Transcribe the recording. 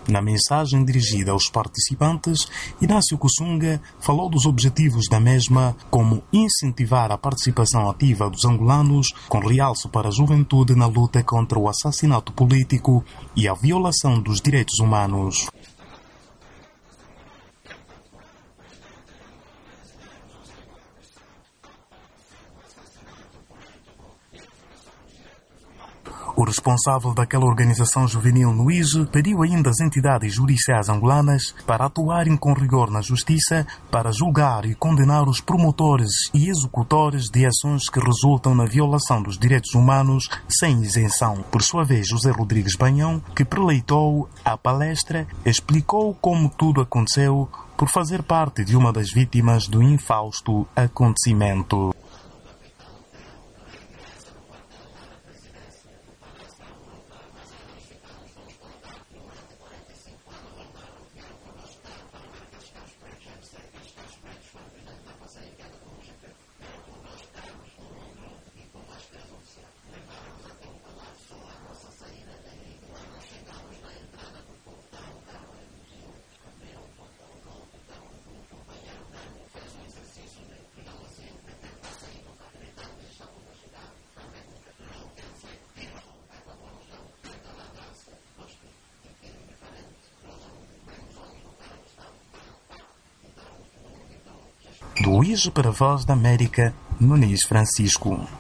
Na mensagem dirigida aos participantes, Inácio Kussunga falou dos objetivos da mesma, como incentivar a participação ativa dos angolanos, com realce para a juventude na luta contra o assassinato político e a violação dos direitos humanos. O responsável daquela organização juvenil no IJE pediu ainda às entidades judiciais angolanas para atuarem com rigor na justiça para julgar e condenar os promotores e executores de ações que resultam na violação dos direitos humanos sem isenção. Por sua vez, José Rodrigues Banhão, que preleitou a palestra, explicou como tudo aconteceu por fazer parte de uma das vítimas do infausto acontecimento. Do IJE para a Voz da América, Nunes Francisco.